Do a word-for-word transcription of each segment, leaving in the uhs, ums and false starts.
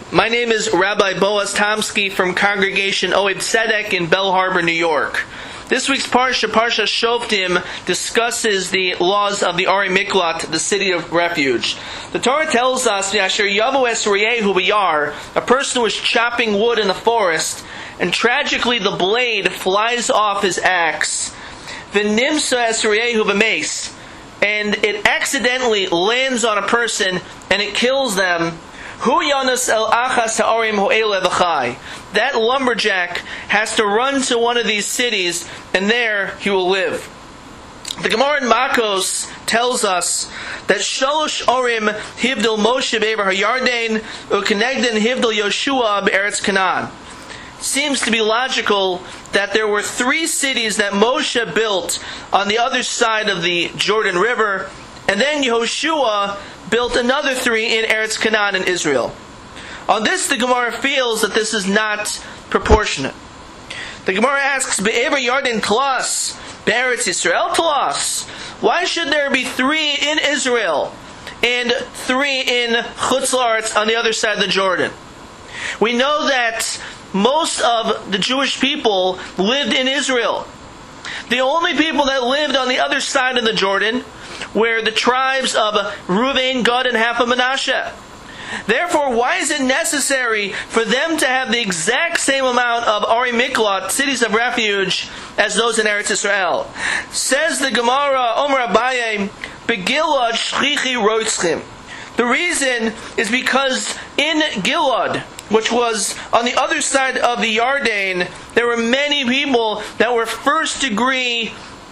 My name is Rabbi Boaz Tomsky from Congregation Ohad Tzedek in Bell Harbor, New York. This week's Parsha, Parsha Shoftim, discusses the laws of the Ari Miklat, the city of refuge. The Torah tells us, Yasher Yavo Es Reyehu B'Yar, a person was chopping wood in the forest, and tragically the blade flies off his axe. V'nimsa Es Reyehu B'Mace, and it accidentally lands on a person, and it kills them. Hu Yonas El Achas Ha'orim Ho'ele V'chai. That lumberjack has to run to one of these cities, and there he will live. The Gemara in Makos tells us that Shalosh Orim Hivdil Moshe Be'er HaYarden U'Kenegden Hivdil Yoshua Be'eretz Canaan. It seems to be logical that there were three cities that Moshe built on the other side of the Jordan River, and then Yehoshua built another three in Eretz Canaan in Israel. On this, the Gemara feels that this is not proportionate. The Gemara asks, Be'ever Yarden Tlas, Be'eretz Yisrael Tlas. Why should there be three in Israel and three in Chutz La'aretz on the other side of the Jordan? We know that most of the Jewish people lived in Israel. The only people that lived on the other side of the Jordan were the tribes of Reuven, Gad, and half of Manasseh. Therefore, why is it necessary for them to have the exact same amount of Ari Miklat, cities of refuge, as those in Eretz Yisrael? Says the Gemara, Omer Abaye, Begilad Shchichi Roitzchim. The reason is because in Gilad, which was on the other side of the Yarden, there were many people that were first degree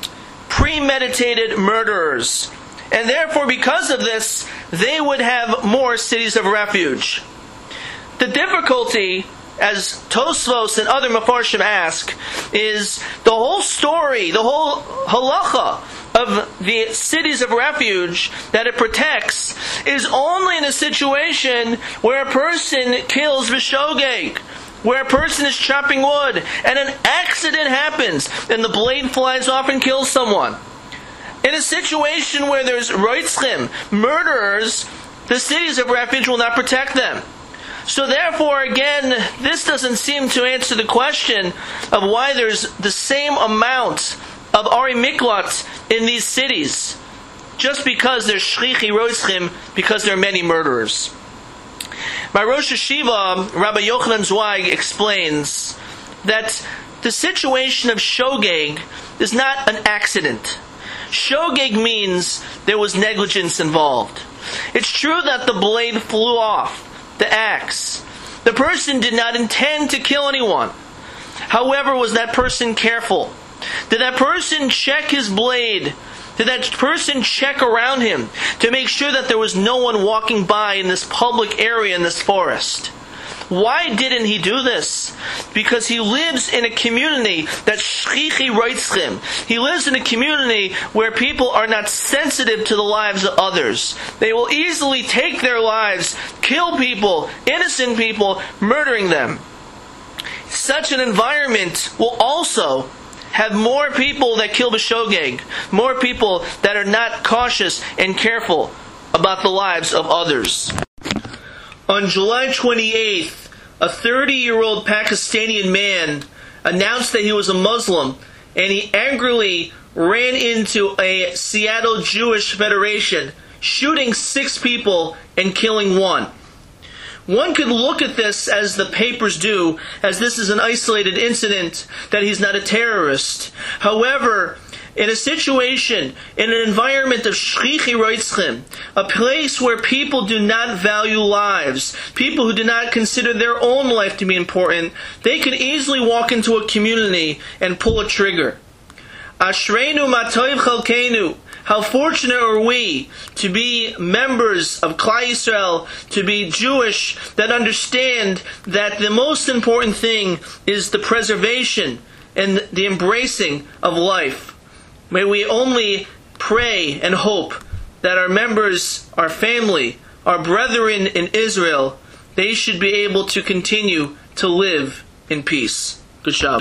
premeditated murderers. And therefore, because of this, they would have more cities of refuge. The difficulty, as Tosfos and other Mefarshim ask, is the whole story, the whole halacha of the cities of refuge that it protects is only in a situation where a person kills v'shogeg, where a person is chopping wood, and an accident happens, and the blade flies off and kills someone. In a situation where there's roitzchim, murderers, the cities of refuge will not protect them. So therefore, again, this doesn't seem to answer the question of why there's the same amount of Ari Miklat in these cities, just because there's shchichi roitzchim, because there are many murderers. My Rosh Hashiva, Rabbi Yochanan Zweig, explains that the situation of shogeg is not an accident. Shogeg means there was negligence involved. It's true that the blade flew off, the axe. The person did not intend to kill anyone. However, was that person careful? Did that person check his blade? Did that person check around him to make sure that there was no one walking by in this public area in this forest? Why didn't he do this? Because he lives in a community that's shchichi roitzchim. He lives in a community where people are not sensitive to the lives of others. They will easily take their lives, kill people, innocent people, murdering them. Such an environment will also have more people that kill b'shogeg, more people that are not cautious and careful about the lives of others. On July twenty-eighth, a thirty-year-old Pakistani man announced that he was a Muslim, and he angrily ran into a Seattle Jewish Federation, shooting six people and killing one. One could look at this, as the papers do, as this is an isolated incident, that he's not a terrorist. However, in a situation, in an environment of shchichi roitzchim, a place where people do not value lives, people who do not consider their own life to be important, they can easily walk into a community and pull a trigger. Ashreinu matoiv chalkeinu. How fortunate are we to be members of Klal Yisrael, to be Jewish, that understand that the most important thing is the preservation and the embracing of life. May we only pray and hope that our members, our family, our brethren in Israel, they should be able to continue to live in peace. Good job.